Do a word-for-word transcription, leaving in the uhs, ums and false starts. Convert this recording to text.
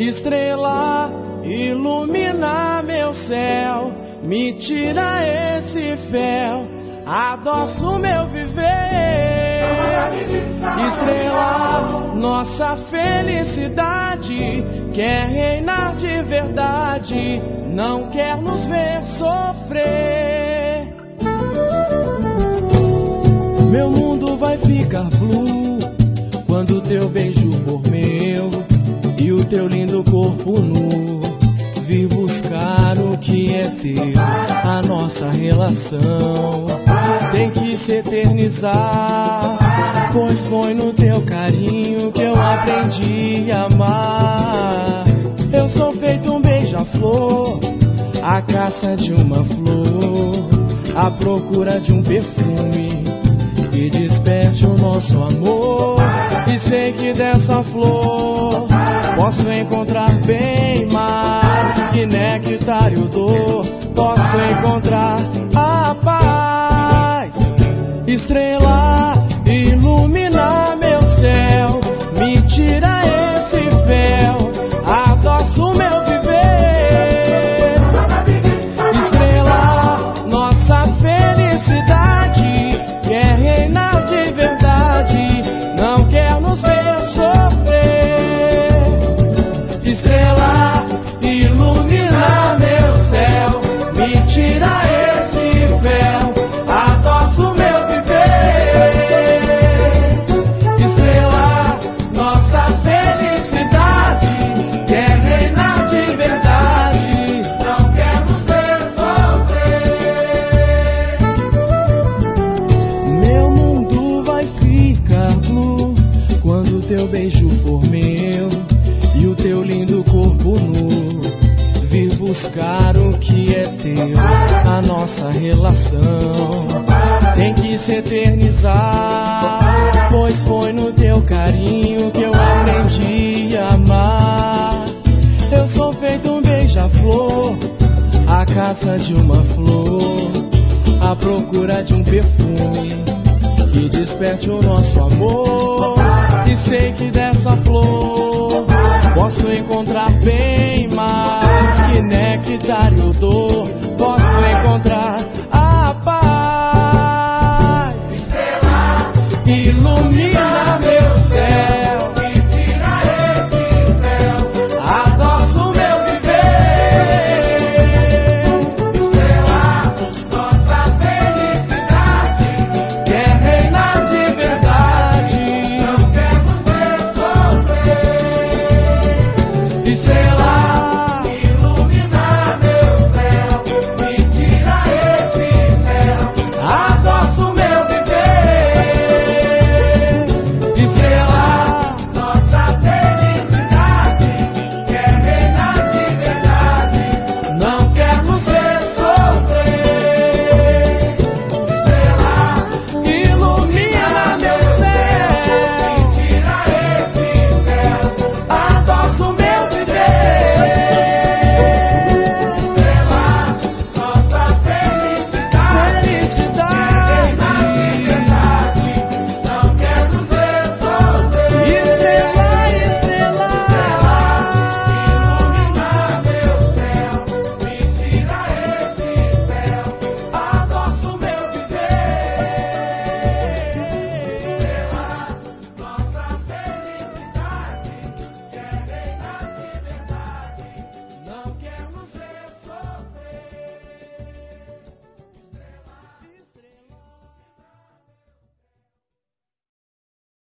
Estrela, ilumina meu céu, me tira esse véu, adoça o meu viver. Estrela, nossa felicidade, quer reinar de verdade, não quer nos ver sofrer. Meu mundo vai ficar blue quando teu beijo for meu e o teu lindo corpo nu vir buscar o que é teu. A nossa relação tem que se eternizar, pois foi no teu carinho que eu aprendi a amar. Eu sou feito um beija-flor, a caça de uma flor, à procura de um perfume que desperte o nosso amor. E sei que dessa flor posso encontrar bem mais que néctar e odor. Posso encontrar a paz. Estrela, ilumina meu céu, me tira esse véu, adoça o meu viver. Estrela, nossa felicidade, quer reinar de verdade, não quer nos ver sofrer. Estrela, ilumina meu céu, me tira esse véu, adoça o meu viver. Estrela, nossa felicidade, quer reinar de verdade, não quer nos ver sofrer. Meu mundo vai ficar blue quando teu beijo for meu e o teu lindo corpo nu vir buscar o que é teu. A nossa relação tem que se eternizar, pois foi no teu carinho que eu aprendi a amar. Eu sou feito um beija-flor, a caça de uma flor, à procura de um perfume que desperte o nosso amor. E sei que dessa flor posso encontrar bem mais que néctar e odor. Posso encontrar a paz. Estrela, ilumina